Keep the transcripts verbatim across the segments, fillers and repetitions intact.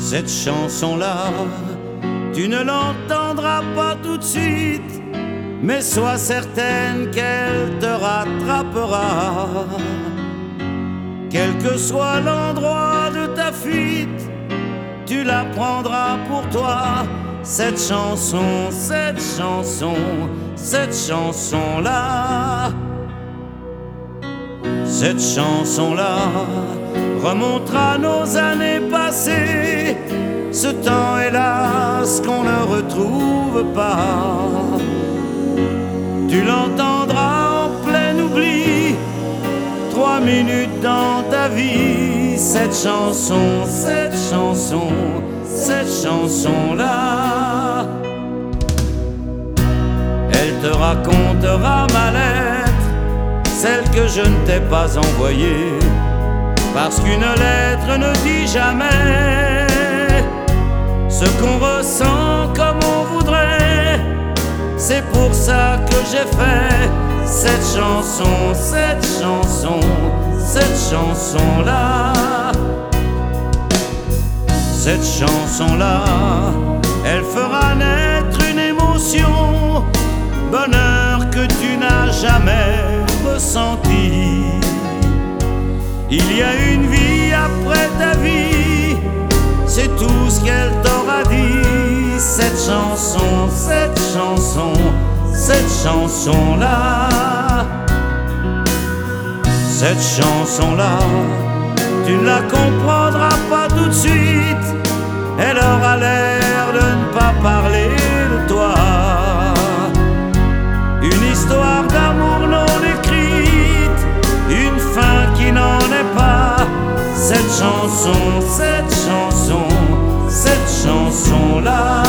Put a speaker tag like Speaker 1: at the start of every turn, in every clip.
Speaker 1: Cette chanson-là, tu ne l'entendras pas tout de suite, mais sois certaine qu'elle te rattrapera. Quel que soit l'endroit de ta fuite, tu la prendras pour toi. Cette chanson, cette chanson, cette chanson-là. Cette chanson-là remontera nos années passées, ce temps hélas qu'on ne retrouve pas. Tu l'entendras en plein oubli, trois minutes dans ta vie. Cette chanson, cette chanson, cette chanson-là, elle te racontera ma lettre, celle que je ne t'ai pas envoyée, parce qu'une lettre ne dit jamais ce qu'on ressent comme on voudrait. C'est pour ça que j'ai fait cette chanson, cette chanson, cette chanson-là. Cette chanson-là, elle fera naître une émotion, bonheur que tu n'as jamais ressenti. Il y a une vie après ta vie, c'est tout ce qu'elle t'aura dit. Cette chanson, cette chanson, cette chanson-là. Cette chanson-là, tu ne la comprendras pas tout de suite, elle aura l'air de ne pas parler de toi. Une histoire d'amour non écrite, une fin qui n'en est pas. Cette chanson, cette chanson, cette chanson-là.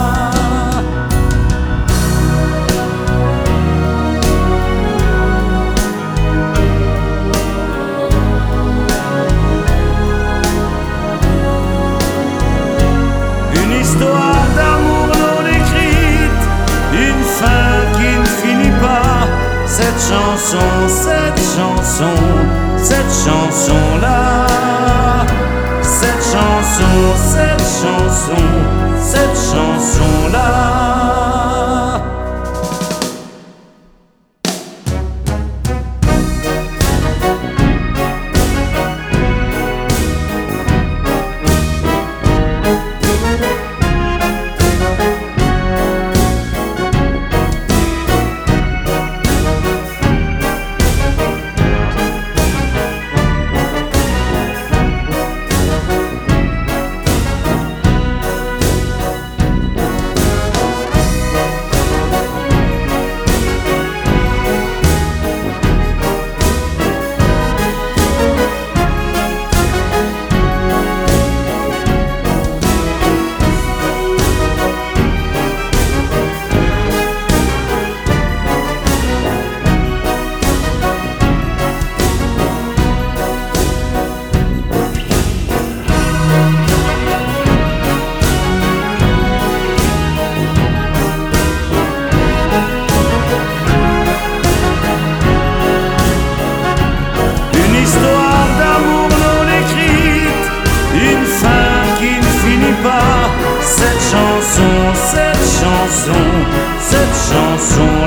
Speaker 1: Une histoire d'amour non écrite, une fin qui ne finit pas. Cette chanson, cette chanson, cette chanson-là. Cette chanson, cette chanson, cette chanson-là. Cette chanson, cette chanson, cette chanson